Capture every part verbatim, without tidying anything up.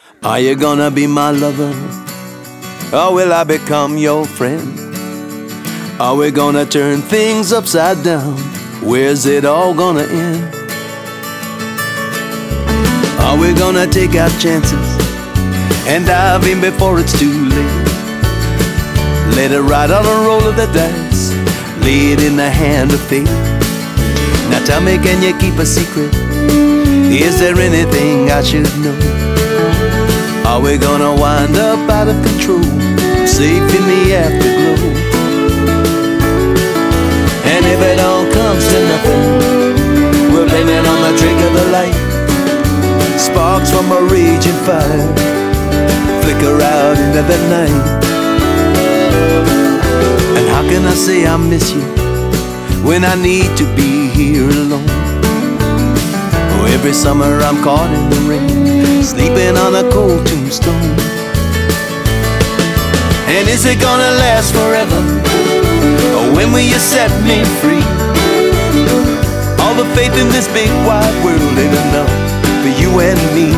Are you gonna be my lover, or will I become your friend? Are we gonna turn things upside down? Where's it all gonna end? Are we gonna take our chances and dive in before it's too late? Let it ride on a roll of the dice, lay it in the hand of fate. Now tell me, can you keep a secret? Is there anything I should know? Are we gonna wind up out of control, safe in the afterglow? And if it all comes to nothing, we'll blame it on the trick of the light. Sparks from a raging fire flicker out into the night. And how can I say I miss you when I need to be here alone? Oh, every summer I'm caught in the rain, sleeping on a cold tombstone. And is it gonna last forever, or when will you set me free? All the faith in this big wide world ain't enough for you and me.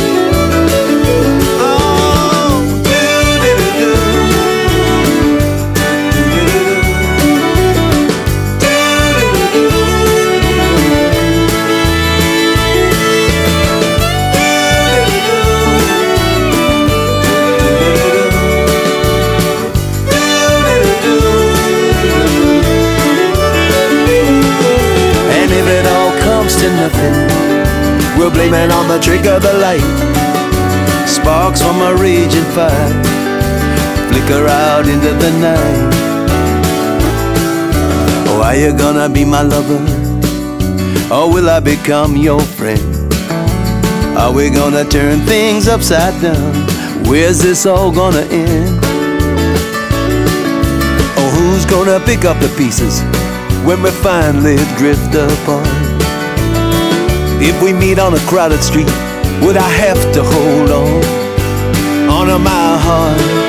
Nothing, we'll blame it on the trick of the light. Sparks from a raging fire flicker out into the night. Oh, are you gonna be my lover, or will I become your friend? Are we gonna turn things upside down? Where's this all gonna end? Oh, who's gonna pick up the pieces when we finally drift apart? If we meet on a crowded street, would I have to hold on onto my heart?